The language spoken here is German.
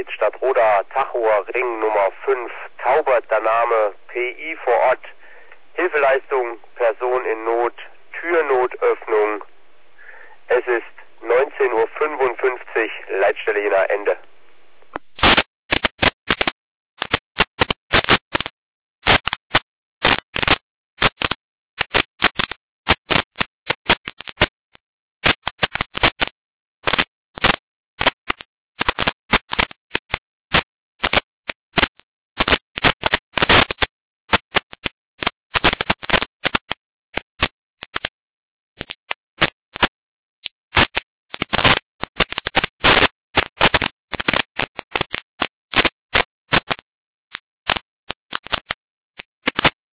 Street, Stadtroda, Tachower Ring Nummer 5, Taubert, der Name, PI vor Ort, Hilfeleistung, Person in Not, Türnotöffnung. Es ist 19:55 Uhr, Leitstelle Jena, Ende.